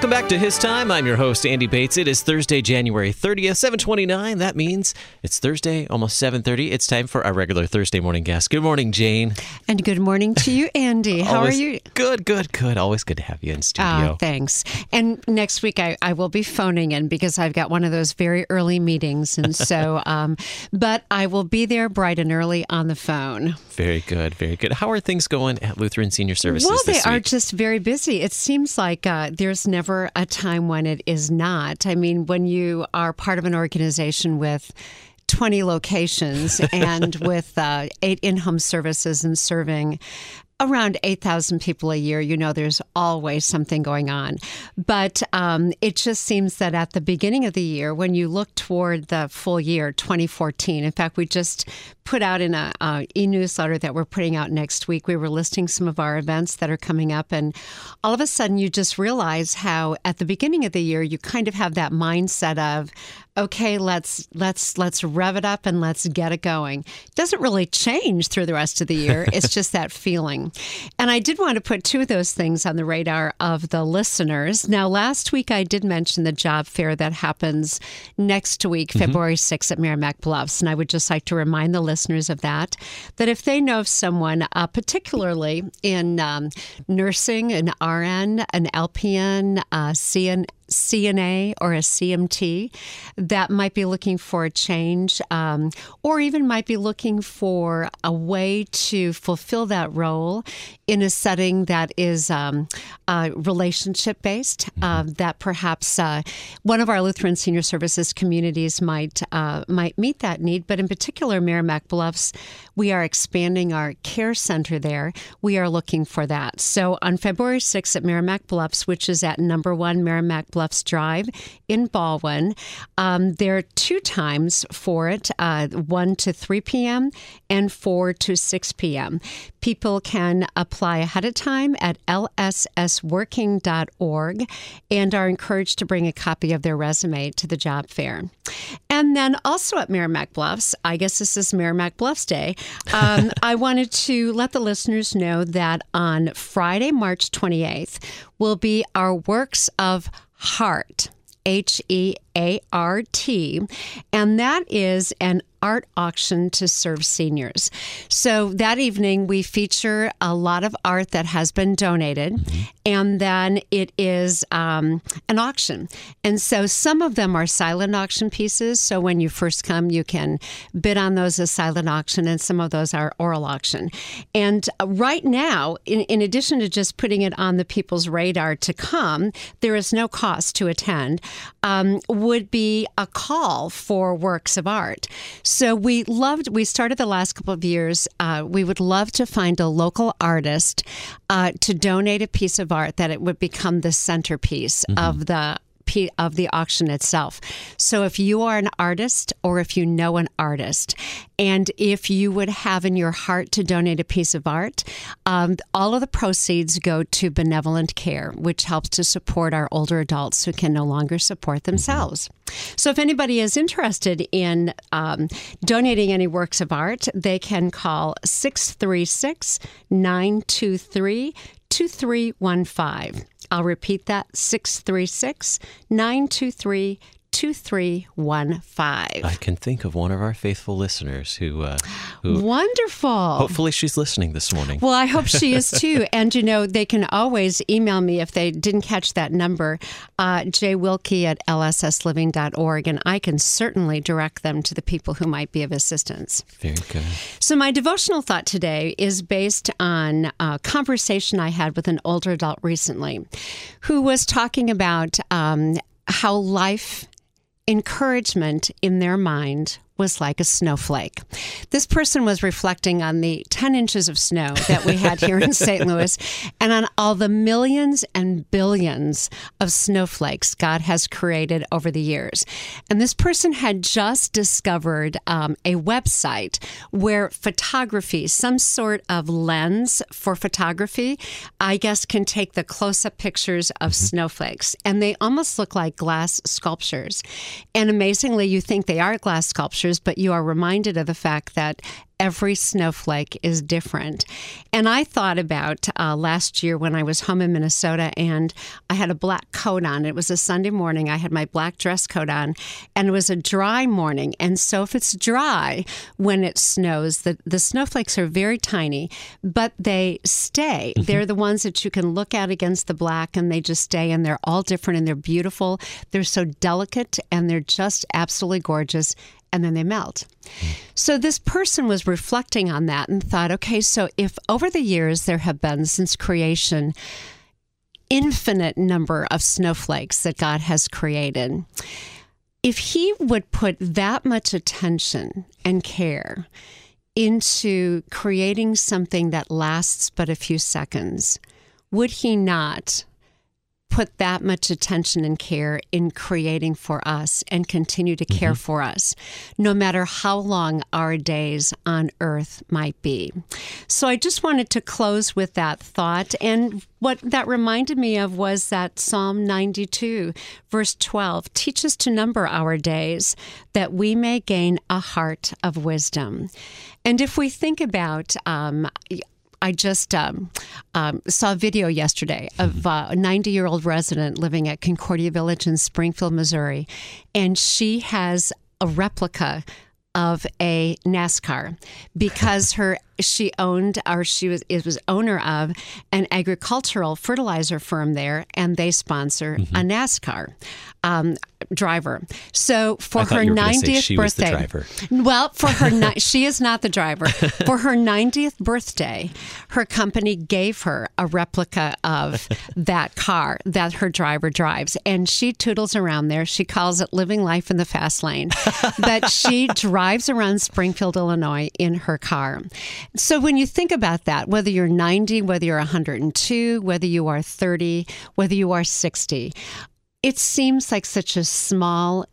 Welcome back to His Time. I'm your host, Andy Bates. It is Thursday, January 30th, 7:29. That means it's Thursday, almost 7:30. It's time for our regular Thursday morning guest. Good morning, Jane. And good morning to you, Andy. How are you? Good. Always good to have you in studio. Thanks. And next week I will be phoning in because I've got one of those very early meetings. And so, but I will be there bright and early on the phone. Very good. How are things going at Lutheran Senior Services this week? Well, they are just very busy. It seems like there's never a time when it is not. I mean, when you are part of an organization with 20 locations and with 8 in-home services and serving around 8,000 people a year, you know there's always something going on. But it just seems that at the beginning of the year, when you look toward the full year, 2014, in fact, we just put out in a e-newsletter that we're putting out next week, we were listing some of our events that are coming up. And all of a sudden, you just realize how at the beginning of the year, you kind of have that mindset of, okay, let's rev it up and let's get it going. It doesn't really change through the rest of the year. It's just that feeling. And I did want to put two of those things on the radar of the listeners. Now, last week I did mention the job fair that happens next week, February 6th at Merrimack Bluffs. And I would just like to remind the listeners of that if they know of someone, particularly in nursing, an RN, an LPN, CNA or a CMT that might be looking for a change or even might be looking for a way to fulfill that role in a setting that is relationship-based, that perhaps one of our Lutheran Senior Services communities might meet that need. But in particular, Merrimack Bluffs, we are expanding our care center there. We are looking for that. So on February 6th at Merrimack Bluffs, which is at number 1 Merrimack Bluffs Drive in Baldwin, there are 2 times for it, 1 to 3 p.m. and 4 to 6 p.m. People can apply ahead of time at lssworking.org and are encouraged to bring a copy of their resume to the job fair. And then also at Merrimack Bluffs, I guess this is Merrimack Bluffs Day, I wanted to let the listeners know that on Friday, March 28th, will be our Works of Heart, HEART, and that is an art auction to serve seniors. So that evening, we feature a lot of art that has been donated, and then it is an auction. And so some of them are silent auction pieces. So when you first come, you can bid on those as silent auction, and some of those are oral auction. And right now, in addition to just putting it on the people's radar to come, there is no cost to attend, would be a call for works of art. So we started the last couple of years, we would love to find a local artist to donate a piece of art that it would become the centerpiece of the auction itself. So if you are an artist or if you know an artist, and if you would have in your heart to donate a piece of art, all of the proceeds go to Benevolent Care, which helps to support our older adults who can no longer support themselves. So if anybody is interested in donating any works of art, they can call 636-923-2315. I'll repeat that, 636-923-2315. I can think of one of our faithful listeners who wonderful. Hopefully she's listening this morning. Well, I hope she is too. And, they can always email me if they didn't catch that number, jwilkie@lssliving.org, and I can certainly direct them to the people who might be of assistance. Very good. So my devotional thought today is based on a conversation I had with an older adult recently who was talking about how life encouragement in their mind was like a snowflake. This person was reflecting on the 10 inches of snow that we had here in St. Louis and on all the millions and billions of snowflakes God has created over the years. And this person had just discovered a website where photography, some sort of lens for photography, I guess can take the close-up pictures of snowflakes. And they almost look like glass sculptures. And amazingly, you think they are glass sculptures, others, but you are reminded of the fact that every snowflake is different. And I thought about last year when I was home in Minnesota and I had a black coat on. It was a Sunday morning. I had my black dress coat on, and it was a dry morning. And so if it's dry when it snows, the snowflakes are very tiny, but they stay. Mm-hmm. They're the ones that you can look at against the black, and they just stay, and they're all different, and they're beautiful. They're so delicate, and they're just absolutely gorgeous. And then they melt. So this person was reflecting on that and thought, okay, so if over the years there have been, since creation, infinite number of snowflakes that God has created, if he would put that much attention and care into creating something that lasts but a few seconds, would he not put that much attention and care in creating for us and continue to care for us, no matter how long our days on earth might be? So I just wanted to close with that thought. And what that reminded me of was that Psalm 92, verse 12, teach us to number our days that we may gain a heart of wisdom. And if we think about I just saw a video yesterday of a 90-year-old resident living at Concordia Village in Springfield, Missouri, and she has a replica of a NASCAR because she was owner of an agricultural fertilizer firm there, and they sponsor a NASCAR driver. So for her 90th birthday, well, for her she is not the driver. For her 90th birthday, her company gave her a replica of that car that her driver drives, and she toodles around there. She calls it living life in the fast lane, but she drives around Springfield, Illinois in her car. So when you think about that, whether you're 90, whether you're 102, whether you are 30, whether you are 60, it seems like such a small,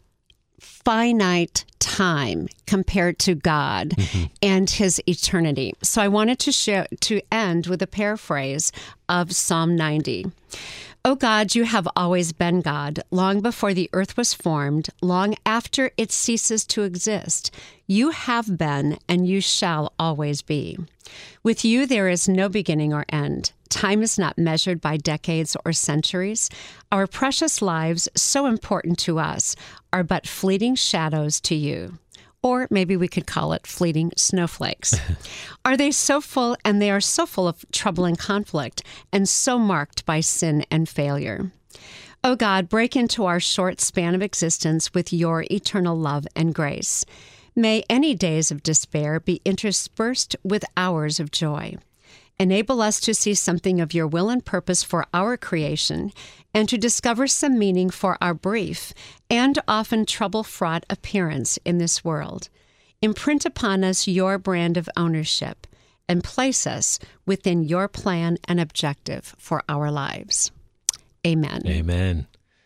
finite time compared to God and his eternity. So I wanted to end with a paraphrase of Psalm 90. O God, you have always been God, long before the earth was formed, long after it ceases to exist. You have been, and you shall always be. With you there is no beginning or end. Time is not measured by decades or centuries. Our precious lives, so important to us, are but fleeting shadows to you. Or maybe we could call it fleeting snowflakes. Are they so full, and they are so full of trouble and conflict, and so marked by sin and failure? O God, break into our short span of existence with your eternal love and grace. May any days of despair be interspersed with hours of joy. Enable us to see something of your will and purpose for our creation, and to discover some meaning for our brief and often trouble-fraught appearance in this world. Imprint upon us your brand of ownership, and place us within your plan and objective for our lives. Amen. Amen.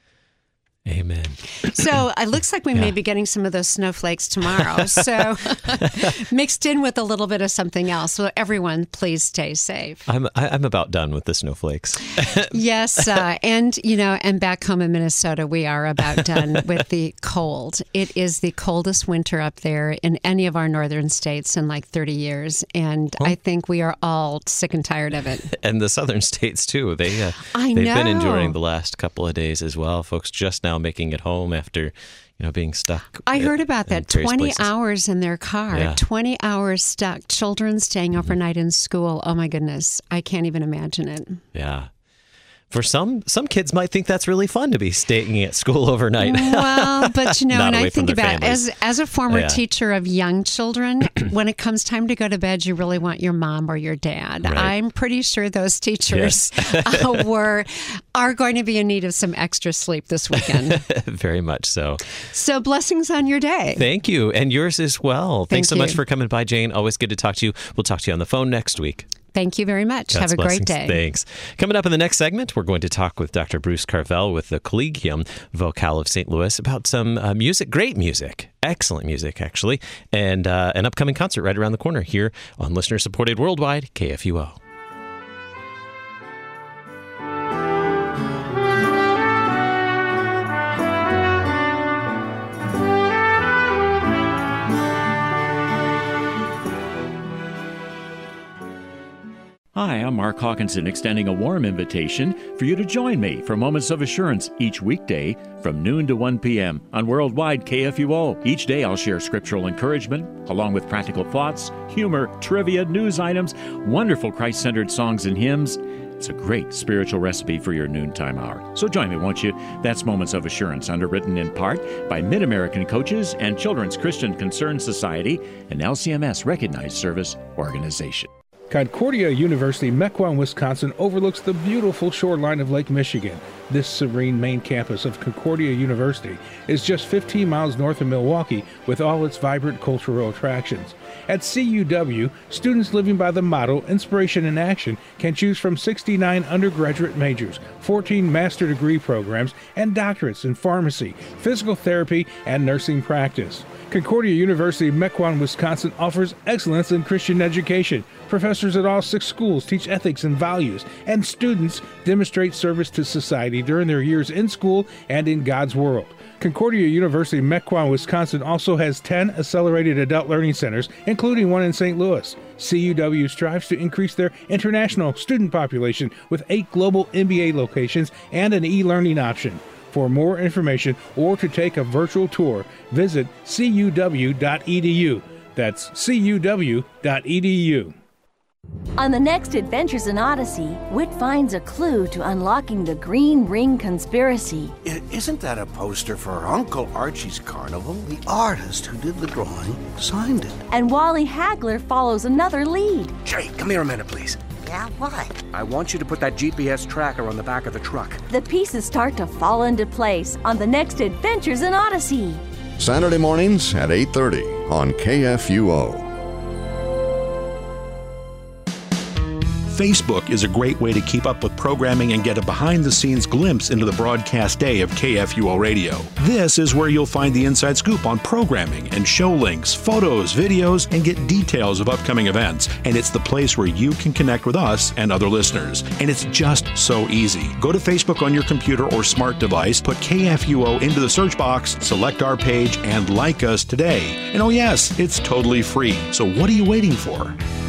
Amen. So it looks like we may be getting some of those snowflakes tomorrow. So mixed in with a little bit of something else. So everyone, please stay safe. I'm about done with the snowflakes. Yes, and back home in Minnesota, we are about done with the cold. It is the coldest winter up there in any of our northern states in like 30 years, and I think we are all sick and tired of it. And the southern states too. They've been enduring the last couple of days as well. Folks just now making it home after being stuck. I heard about that. 20 hours in their car, 20 hours stuck, children staying overnight in school. Oh my goodness, I can't even imagine it. Yeah. For some kids might think that's really fun to be staying at school overnight. Well, but and I think about as a former teacher of young children, when it comes time to go to bed, you really want your mom or your dad. Right. I'm pretty sure those teachers are going to be in need of some extra sleep this weekend. Very much so. So blessings on your day. Thank you, and yours as well. Thanks so much for coming by, Jane. Always good to talk to you. We'll talk to you on the phone next week. Thank you very much. Have a great day. Thanks. Coming up in the next segment, we're going to talk with Dr. Bruce Carvel with the Collegium Vocal of St. Louis about some music, great music, excellent music, actually, and an upcoming concert right around the corner here on listener-supported worldwide KFUO. Hi, I'm Mark Hawkinson, extending a warm invitation for you to join me for Moments of Assurance each weekday from noon to 1 p.m. on Worldwide KFUO. Each day I'll share scriptural encouragement, along with practical thoughts, humor, trivia, news items, wonderful Christ-centered songs and hymns. It's a great spiritual recipe for your noontime hour. So join me, won't you? That's Moments of Assurance, underwritten in part by Mid-American Coaches and Children's Christian Concern Society, an LCMS-recognized service organization. Concordia University, Mequon, Wisconsin overlooks the beautiful shoreline of Lake Michigan. This serene main campus of Concordia University is just 15 miles north of Milwaukee with all its vibrant cultural attractions. At CUW, students living by the motto Inspiration in Action can choose from 69 undergraduate majors, 14 master degree programs, and doctorates in pharmacy, physical therapy, and nursing practice. Concordia University, Mequon, Wisconsin offers excellence in Christian education. Professors at all 6 schools teach ethics and values, and students demonstrate service to society during their years in school and in God's world. Concordia University, Mequon, Wisconsin also has 10 accelerated adult learning centers, including one in St. Louis. CUW strives to increase their international student population with 8 global MBA locations and an e-learning option. For more information or to take a virtual tour, visit cuw.edu. That's cuw.edu. On the next Adventures in Odyssey, Whit finds a clue to unlocking the Green Ring Conspiracy. Isn't that a poster for Uncle Archie's Carnival? The artist who did the drawing signed it. And Wally Hagler follows another lead. Jay, come here a minute, please. Yeah, what? I want you to put that GPS tracker on the back of the truck. The pieces start to fall into place on the next Adventures in Odyssey. Saturday mornings at 8:30 on KFUO. Facebook is a great way to keep up with programming and get a behind-the-scenes glimpse into the broadcast day of KFUO Radio. This is where you'll find the inside scoop on programming and show links, photos, videos, and get details of upcoming events. And it's the place where you can connect with us and other listeners. And it's just so easy. Go to Facebook on your computer or smart device, put KFUO into the search box, select our page, and like us today. And oh yes, it's totally free. So what are you waiting for?